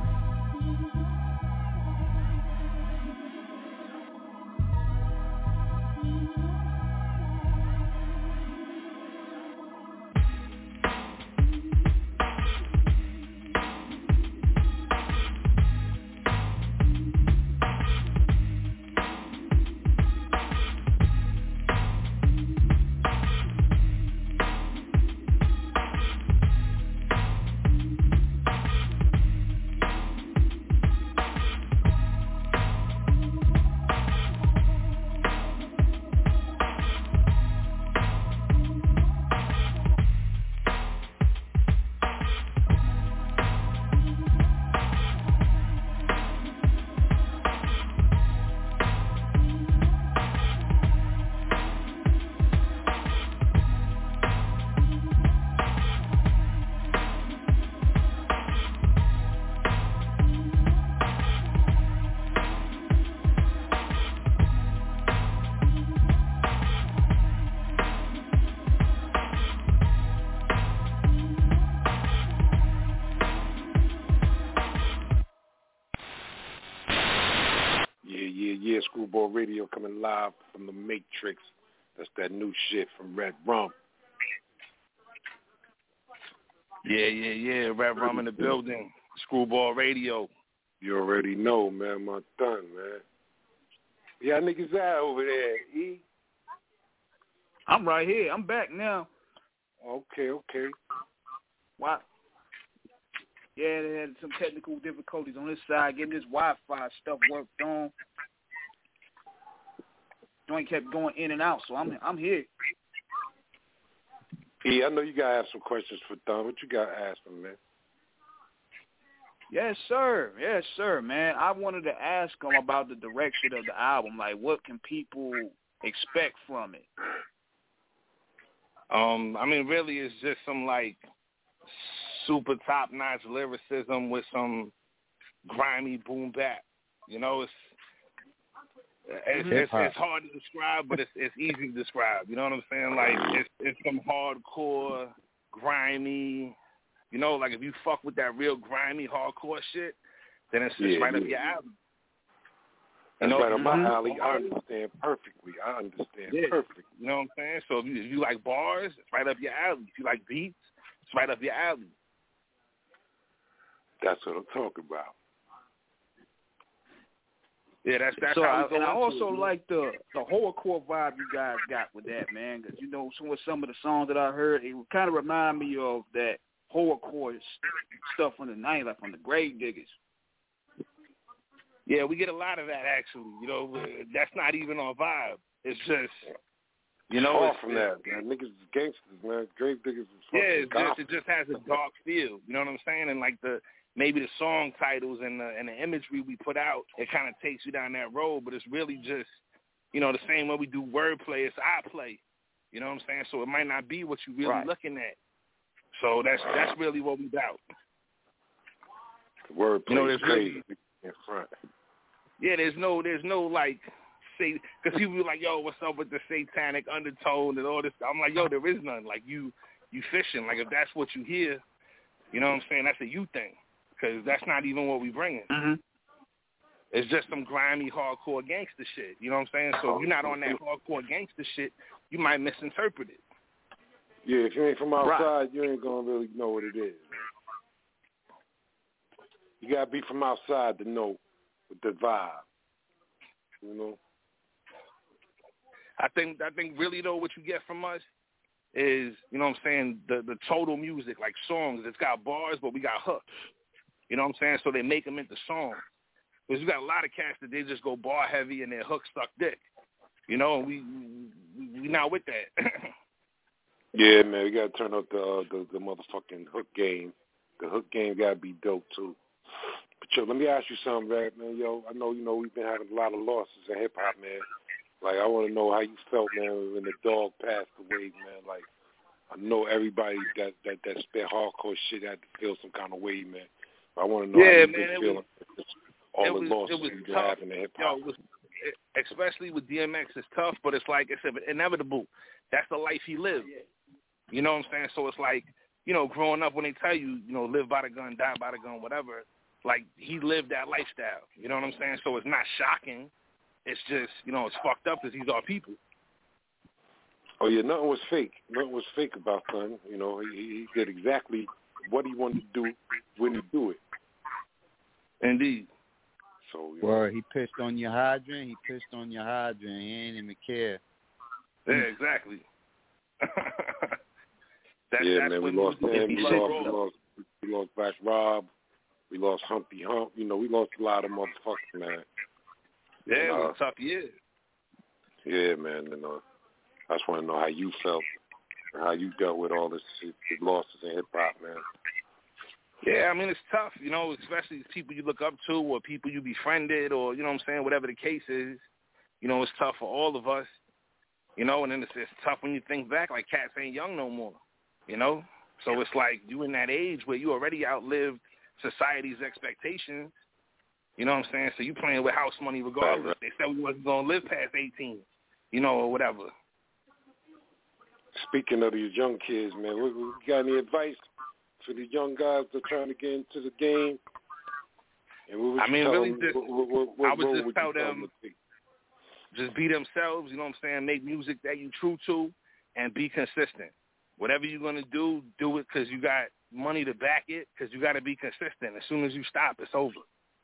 Screwball Radio coming live from the Matrix. That's that new shit from Red Rum. Yeah, yeah, yeah. Red Rum in the building. Screwball Radio. You already know, man. My son, man. Yeah, niggas out over there, E. I'm right here. I'm back now. Okay, okay. What? Yeah, they had some technical difficulties on this side, getting this Wi-Fi stuff worked on. Joint kept going in and out, so I'm I'm here. E, I know you gotta have some questions for Don. What you gotta ask him, man? Yes, sir. Yes, sir, man. I wanted to ask him about the direction of the album. Like, what can people expect from it? Um, I mean, really, it's just some like super top-notch lyricism with some grimy boom bap. You know, it's it's, it's it's hard to describe, but it's it's easy to describe. You know what I'm saying? Like, it's it's some hardcore, grimy. You know, like if you fuck with that real grimy hardcore shit, then it's just yeah, right yeah. up your alley. That's you know, right up my mm-hmm. alley. I understand perfectly. I understand yeah. perfectly. You know what I'm saying? So if you, if you like bars, it's right up your alley. If you like beats, it's right up your alley. That's what I'm talking about. Yeah, that's that's so how I, we go and I into also it, like the the horrorcore vibe you guys got with that, man. Because you know, some with some of the songs that I heard, it kind of remind me of that horrorcore stuff from the nineties, like from the Grave Diggers. Yeah, we get a lot of that actually. You know, that's not even our vibe. It's just, you know, far it's, from that, man. Niggas is gangsters, man. Grave Diggers is yeah, fucking it's gospel. just, it just has a dark feel. You know what I'm saying? And like the maybe the song titles and the and the imagery we put out, it kind of takes you down that road. But it's really just, you know, the same way we do wordplay. It's our play. You know what I'm saying? So it might not be what you're really right. looking at. So that's that's really what we about. The wordplay you know, is crazy really, in front. Yeah, there's no, there's no like, say, because people be like, yo, what's up with the satanic undertone and all this? I'm like, yo, there is none. Like you, you fishing. Like if that's what you hear, you know what I'm saying? That's a you thing, because that's not even what we bringing. Mm-hmm. It's just some grimy, hardcore gangster shit. You know what I'm saying? So if you're not on that hardcore gangster shit, you might misinterpret it. Yeah, if you ain't from outside, right. you ain't gonna really know what it is, man. You gotta be from outside to know the vibe. You know. I think I think really though what you get from us is, you know what I'm saying, the the total music, like songs. It's got bars, but we got hooks. You know what I'm saying? So they make them into songs. Because you got a lot of cats that they just go bar heavy and their hook stuck dick. You know, and we we, we not with that. Yeah, man, we gotta turn up the uh, the, the motherfucking hook game. The hook game gotta be dope too. But yo, let me ask you something, man. Yo, I know you know we've been having a lot of losses in hip hop, man. Like I want to know how you felt, man, when the dog passed away, man. Like I know everybody that that that spit hardcore shit had to feel some kind of way, man. But I want to know yeah, how you man, been it feeling. Was, all it the was, losses it was you've been tough. having in hip hop. Yo, it was, it, especially with D M X, it's tough, but it's like it's inevitable. That's the life he lived. You know what I'm saying? So it's like, you know, growing up when they tell you, you know, live by the gun, die by the gun, whatever, like he lived that lifestyle. You know what I'm saying? So it's not shocking. It's just, you know, it's fucked up because these are people. Oh, yeah, nothing was fake. Nothing was fake about Son. You know, he, he did exactly what he wanted to do when he do it. Indeed. So, you well, know. he pissed on your hydrant. He pissed on your hydrant. He ain't even care. Yeah, exactly. That, yeah, man, we lost him. We lost, we, lost, we lost Black Rob. We lost Humpty Hump. You know, we lost a lot of motherfuckers, man. Yeah, and, it was uh, a tough year. Yeah, man. And, uh, I just want to know how you felt, how you dealt with all this shit, the losses in hip-hop, man. Yeah, I mean, it's tough, you know, especially people you look up to or people you befriended or, you know what I'm saying, whatever the case is. You know, it's tough for all of us, you know, and then it's, it's tough when you think back, like cats ain't young no more. You know? So it's like you in that age where you already outlived society's expectations. You know what I'm saying? So you playing with house money regardless. Right, right. They said we wasn't going to live past eighteen, you know, or whatever. Speaking of these young kids, man, we, we got any advice for the young guys that are trying to get into the game? And what would I you mean, tell really them, just, what, what, what I would just would tell tell them, them just be themselves, you know what I'm saying? Make music that you true to and be consistent. Whatever you're going to do, do it because you got money to back it, because you got to be consistent. As soon as you stop, it's over.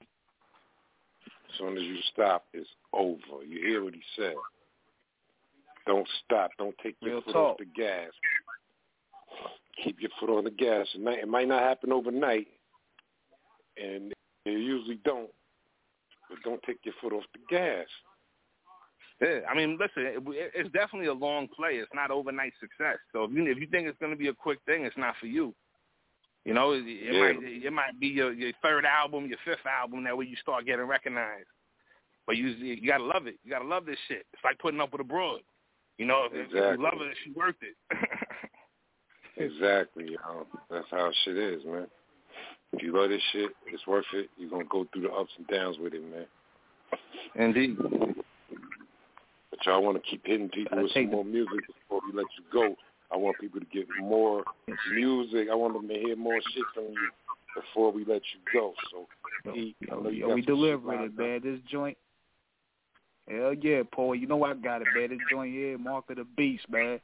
As soon as you stop, it's over. You hear what he said. Don't stop. Don't take your Real foot talk. off the gas. Keep your foot on the gas. It might not happen overnight, and you usually don't, but don't take your foot off the gas. Yeah, I mean, listen, it, it's definitely a long play. It's not overnight success. So if you if you think it's going to be a quick thing, it's not for you. You know, it, it yeah. might it might be your, your third album, your fifth album, that way you start getting recognized. But you you got to love it. You got to love this shit. It's like putting up with a broad. You know, if, exactly. if you love it, she worth it. Exactly. You know, that's how shit is, man. If you love this shit, it's worth it. You're going to go through the ups and downs with it, man. Indeed. But y'all want to keep hitting people with some more music before we let you go. I want people to get more music. I want them to hear more shit from you before we let you go. So, E, I know you yo, got we some delivering shit it, man. This joint, hell yeah, Paul. You know I got it, man. This joint here, Mark of the Beast, man.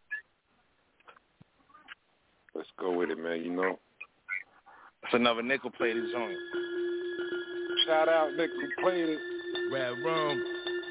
Let's go with it, man. You know. That's another nickel play this joint. Shout out, Nick, who played it. Red Rum.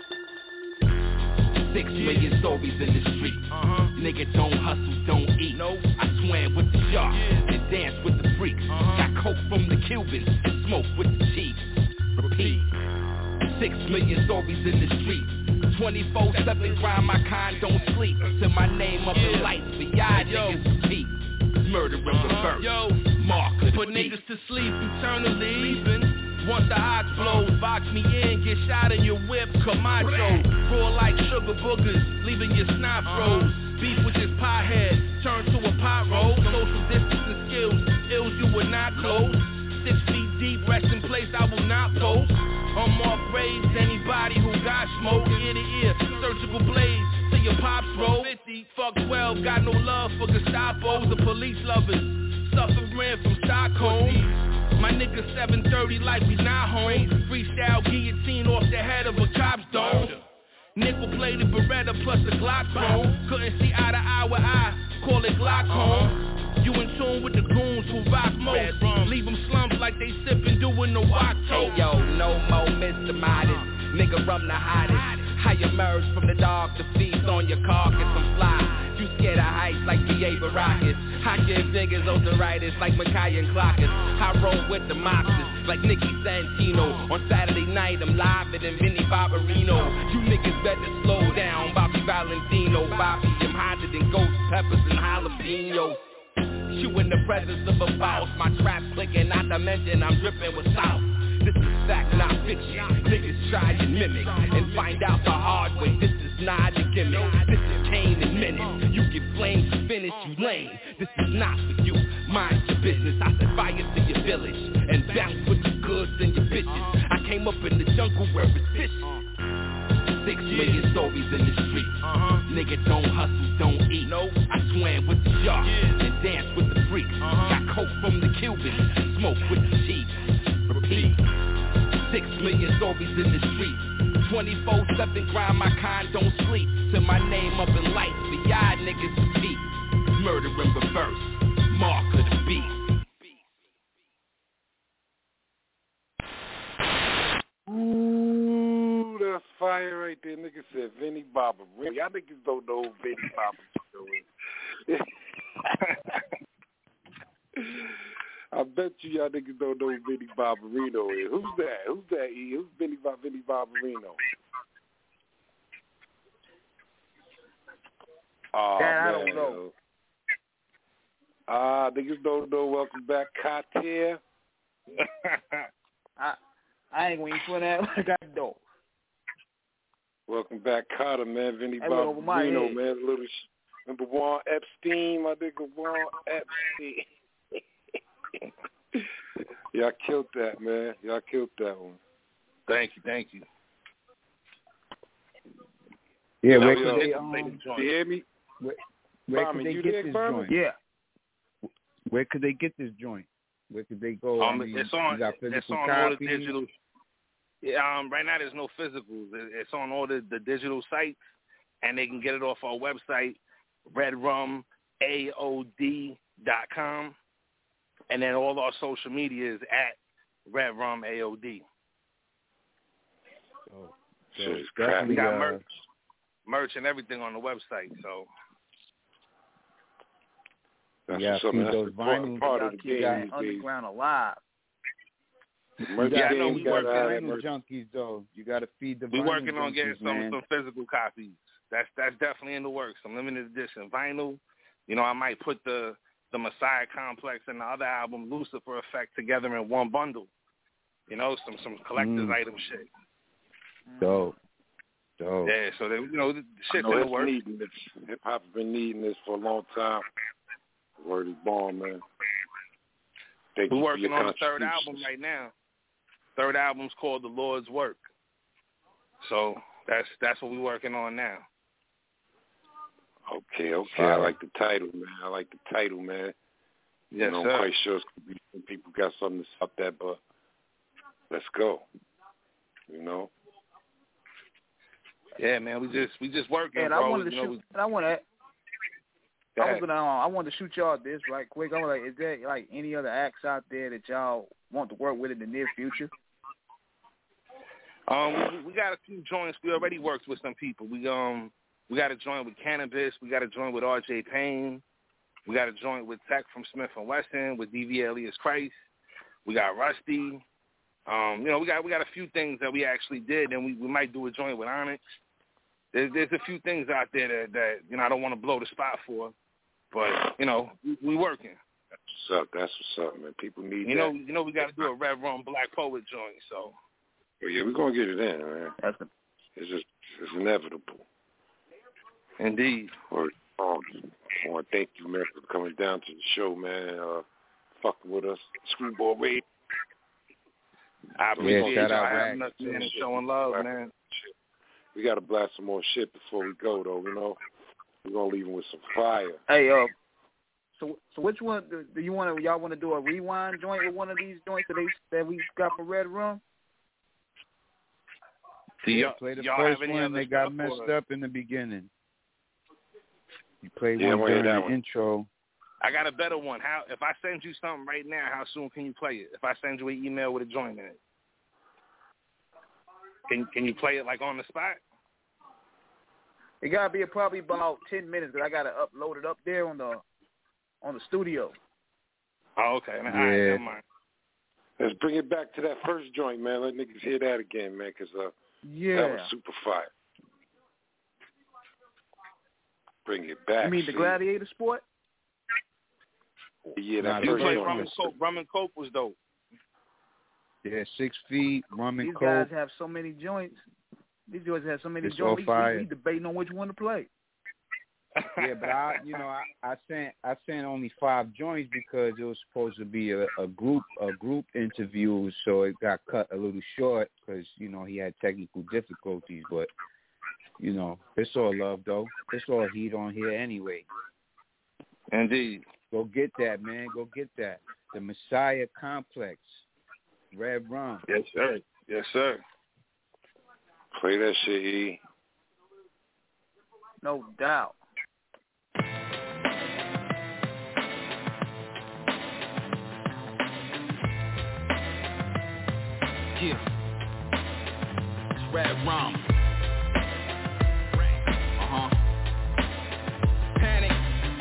Six million stories in the street. Uh-huh. Nigga don't hustle, don't eat. No. I swam with the sharks yeah. and danced with the freaks. Uh-huh. Got coke from the Cubans and smoke with the chiefs. Repeat. Six million stories in the street. twenty-four seven grind, my kind don't sleep. Till my name up in lights for y'all niggas repeat. Murder in reverse. Yo, Mark put niggas to sleep eternally. Sleeping. Once the ox blows, box me in, get shot in your whip, Camacho. Roll like sugar boogers, leaving your snot froze. Beef with this pothead, turn to a pot roll. Social distancing skills, ills you would not close. Six feet deep, rest in place, I will not post. I'm more brave than anybody who got smoke. Ear to ear, surgical blades, till your pops roll. fifty, fuck twelve, got no love for Gestapos, the police lovers. Suffering from Stockholm. My nigga seven thirty like we not home. Freestyle guillotine off the head of a cop's dome. Nickel plated Beretta plus a Glock bone. Couldn't see eye to eye with eye, call it Glockholm. You in tune with the goons who rock most. Leave them slumped like they sippin' doing the walk toast. Hey yo, no more Mister Modest. Nigga rum the hottest. How you emerge from the dark to feast on your carcass and fly. You scared of heights like B A Baracus. I give niggas arthritis like Mackay and Clockers. I roll with the mobsters like Nicky Santino. On Saturday night, I'm live at Vinny Barbarino. You niggas better slow down, Bobby Valentino. Bobby, I'm hotter than ghost peppers and jalapenos. You in the presence of a boss. My trap clicking, not to mention I'm dripping with sauce. This is fact, not fiction. Niggas try and mimic and find out the hard way. This is not a gimmick. This is Kane in minutes. You get flames to finish, you lame. This is not for you. Mind your business. I set fire to your village and bounce with the goods and your bitches. I came up in the jungle where it's fishing. Six million stories in the street. Uh-huh. Nigga don't hustle, don't eat. No, I swam with the sharks yeah. and danced with the freaks. Uh-huh. Got coke from the Cubans, smoke with the chiefs. Repeat. Six million stories in the street. twenty-four seven grind, my kind don't sleep. Till my name up in lights for y'all niggas to beat. Murder in reverse, mark of the beast. Ooh, that's fire right there. Nigga said Vinny Barbarino. Y'all niggas don't know who Vinny Barbarino is. I bet you y'all niggas don't know who Vinny Barbarino is. Who's that? Who's that? E? Who's Vinny, Vinny Barbarino? Oh, that man. I don't know. Ah, uh, niggas don't know. Welcome back, Cartier. I I ain't waiting for that. I got dope. Welcome back, Carter, man. Vinny Barbarino, man. Little sh- remember Juan Epstein, my nigga Juan Epstein. Y'all killed that, man. Y'all killed that one. Thank you, thank you. Yeah, yo, where yo, could they, um, you hear me? Where, where Barman, could they you get there, this Barman? joint? Yeah. Where could they get this joint? Where could they go? Um, I mean, it's on. you got It's physical on all the copies? digital. Yeah, um, right now there's no physicals. It's on all the, the digital sites, and they can get it off our website, red rum A O D dot com, and then all our social media is at red rum A O D. So, so so it's definitely we got uh, merch, merch and everything on the website. So that's yeah, something see that's those vinyls. part of the keep game that these underground alive. Merch yeah, I game know we gotta working. have Vinyl merch. junkies though. You got to feed the we vinyl working junkies, on getting some man. some physical copies. That's that's definitely in the works. Some limited edition vinyl. You know, I might put the the Messiah Complex and the other album Lucifer Effect together in one bundle. You know, some some collector's Mm. item shit. Dope. Dope. Yeah, so they, you know, the shit's I know in the it's works. needing this. Hip hop's been needing this for a long time. Word is born, man. Thank We're you for working your on the third contributions. album right now. Third album's called The Lord's Work. So that's that's what we're working on now. Okay, okay. I like the title, man. I like the title, man. Yes, you know, sir. I'm quite sure some people got something to stop that, but let's go. You know. Yeah, man. We just we just working, And bro. I wanted to you know, shoot. we, And I want to. Go I was ahead. gonna. Uh, I wanted to shoot y'all this right quick. I was like, is there like any other acts out there that y'all want to work with in the near future? Um, we, we got a few joints. We already worked with some people. We um we got a joint with Cannabis. We got a joint with R J Payne. We got a joint with Tech from Smith and Wesson with D V Alias Christ. We got Rusty. Um, you know, we got we got a few things that we actually did, and we, we might do a joint with Onyx. There's there's a few things out there that, that you know I don't want to blow the spot for, but you know we, we working. That's what's up. That's what's up, man. People need You that. know you know we got to do a Red Rum Black Poet joint. So Well, yeah, we're gonna get it in, man. That's a, It's just it's inevitable. indeed. Or um, I want to thank you, man, for coming down to the show, man. Uh, fucking with us, Screwball Radio. I Yeah, appreciate shout y'all out having Rack. us, man, and showing love, man. We gotta blast some more shit before we go, though. You know, we're gonna leave them with some fire. hey, uh, so so which one do, do you want to? Y'all want to do a rewind joint with one of these joints that they that we got for Red Rum? Do Yeah, y'all, play the y'all first have any one. other They got stuff messed or- up in the beginning. You played Yeah, I one wanna hear during that the one. intro. I got a better one. How if I send you something right now, how soon can you play it? If I send you an email with a joint in it, can can you play it like on the spot? It gotta be probably about ten minutes because I gotta upload it up there on the on the studio. Oh, okay. Yeah. All right, never mind. Let's bring it back to that first joint, man. Let niggas hear that again, man, because uh, yeah. that was super fire. Bring it back. You mean the see. Gladiator Sport? Yeah, Nah, that he first played joint. Rum and Coke. Rum and Coke was dope. Yeah, Six Feet, Rum and These Coke. guys have so many joints. These guys have so many It's joints. all We, fire. we, we debating on which one to play. Yeah, but I, you know, I, I sent I sent only five joints because it was supposed to be a, a group a group interview, so it got cut a little short because you know he had technical difficulties. But you know, it's all love though. It's all heat on here anyway. Indeed. Go get that, man. Go get that. The Messiah Complex, Red Rum. Yes, sir. Yes, sir. Play that shit, E. No doubt. Yeah. It's Red Rum. Uh-huh. Panic.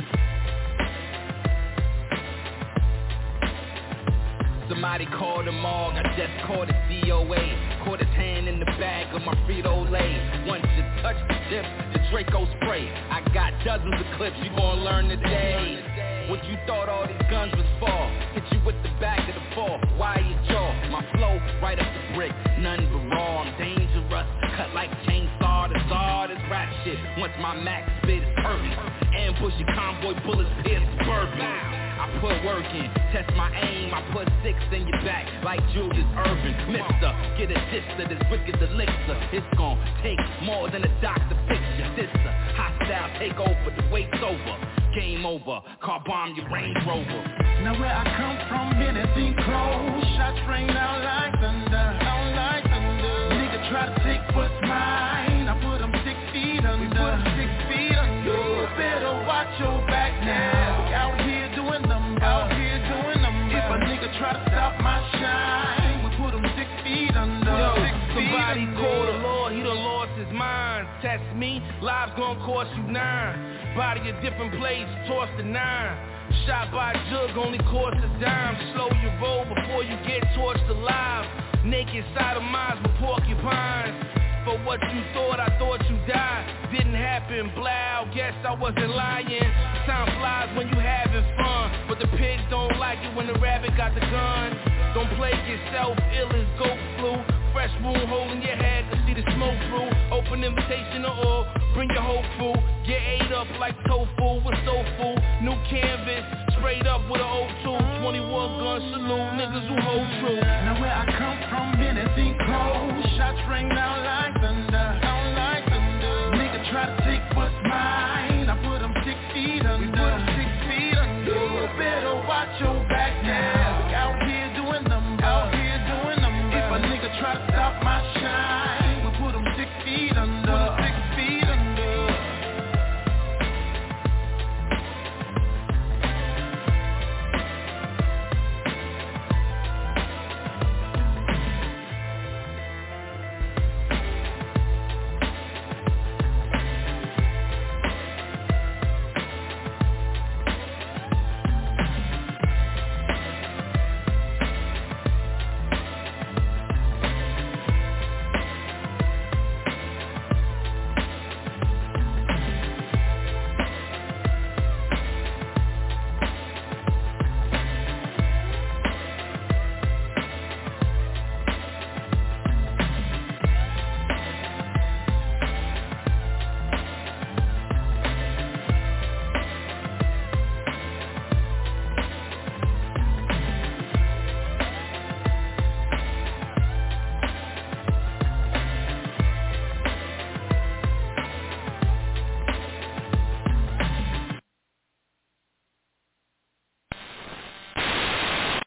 Somebody called the morgue, I just called a D O A. Caught his hand in the bag of my Frito-Lay. Once you touch the tip, the Draco spray. I got dozens of clips, you gon' learn today. What you thought all these guns was for? Hit you with the back of the fall, wire your jaw. My flow, right up the brick, none but raw. I'm dangerous, cut like chainsaw. The czar, this rap shit. Once my max spit is perfect. Ambush your convoy, bullets pierce bourbon. I put work in, test my aim, I put six in your back like Julius Urban. Mister, get a diss of this wicked elixir. It's gon' take more than a doctor fix your sister. Hostile take over, the wait's over. Game over, car bomb your Range Rover. Now where I come from, anything close. Shots rain out like thunder, out like thunder. Nigga try to take what's mine, I put him six feet under. We put him six feet under. You better watch your back now. Out here doing numbers, out here doing numbers. If a nigga try to stop my shine, we put him six feet under. Yo, six somebody feet call under. the Lord, he done lost his mind. Test me, lives gon' cost you nine. Body a different place, toss the nine. Shot by a jug only cost a dime. Slow your roll before you get torched alive. Naked sodomized with porcupines. For what you thought, I thought you died. Didn't happen, blow, guess I wasn't lying. Time flies when you having fun, but the pigs don't like it when the rabbit got the gun. Don't play yourself, ill as goat flu. Fresh wound hole in your head to see the smoke through. Open invitation to all, bring your whole crew. Get ate up like tofu with soul. New canvas, straight up with an O two. twenty-one gun salute, niggas who hold true. Now where I come from, anything close. Shots ring out like